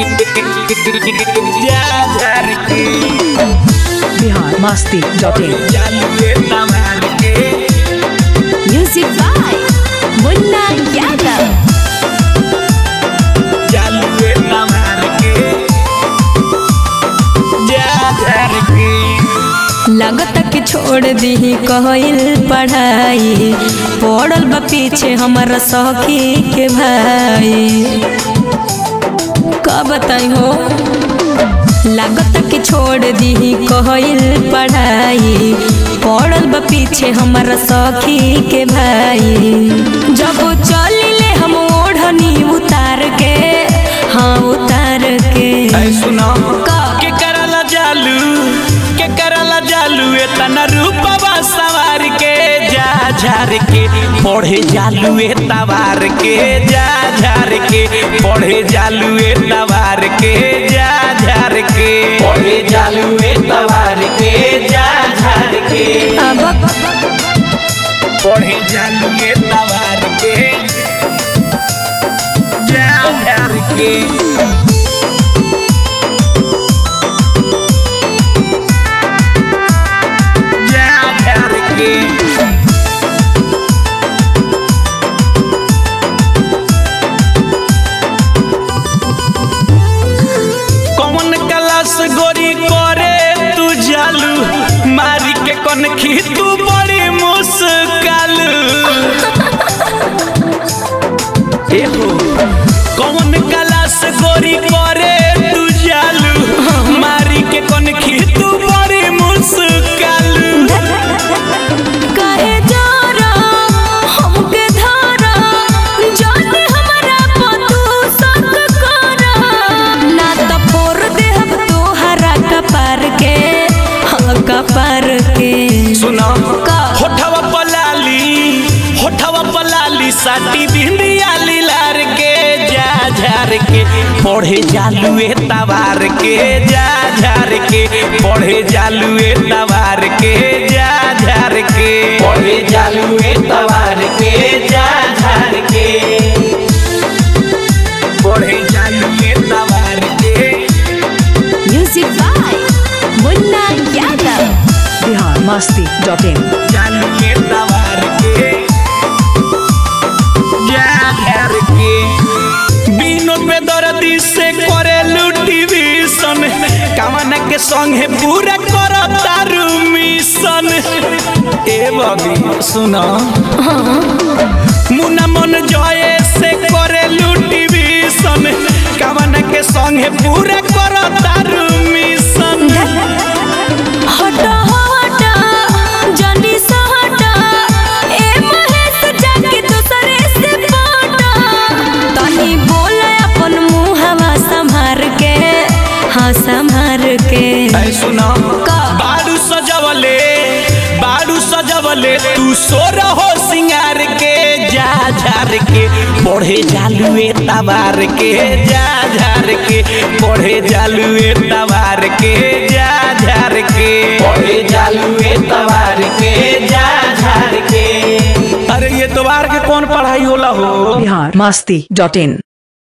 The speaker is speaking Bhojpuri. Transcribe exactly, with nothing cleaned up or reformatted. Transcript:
Bihar Masti dot in. Music by Munna Yadav. लगत के छोड़ दी कहल पढ़ाई, पड़ल बा पीछे हमारा सखी के भाई। का बताई हो, लागत के छोड़ दी कहल पढ़ाई, पड़ल बा पीछे हमारा सखी के भाई। जब चलिले हम ओढ़नी उतार के, हाँ उतार के। सुनो के करला जालू के करला जालू एतना रूपवा सवार के जा झार के पढ़े जालू ए तवार के जा झार के पढ़े जालू ए तवार के जा झार के पढ़े जालू ए तवार के जा झार के अब पढ़े जालू ए तवार के जा झार के कौन कलास गोरी करे तू जालू मारी के कौन खी तू बड़ी मुस्कालू एहो कौन कलास गोरी करे तू जालू मारी के कौन खी तू बड़ी मुस्कालू कहे जारा हमके धारा जाने हमारा पतू संग करा ना तो फोड़ दे हम तोहरा कपार के, हाँ कपार के। सुना होठवा पलाली होठवा पलाली साटी बिंदिया लीलार के जा झार के पढ़े जालू ए तवार के जा झार के पढ़े जालू ए तवार के जा झार के पढ़े जालू ए तवार के जा झार के पढ़े जालू ए तवार के। Music by Munna Yadav. Bihar Masti dot in. जालू ए तवार के जा झार के बिनो पे दर्दी से करे लुटिविशन कामना के संगे पूरा करो तारू मिशन ए बबी सुना मुना मन जय से करे लुटिविशन कामना के संगे पूरा करो तारू मिशन हटा हटा जानी सहटा ए महेश जाके दूसरे से पाटा तनी बोले अपन मुहवा संभार के, हाँ संभार के। ऐ सुना बाड़ू सजवले बाड़ू सजवले तू सो रहो सिंगार के जा झार के पढ़े जालू ए तवार के जा झार के पढ़े जालू ए तवार के जा झार के पढ़े जालू ए तवार के जा झार के। अरे ये तवार के कौन पढ़ाई होला हो। बिहार मस्ती डॉट इन।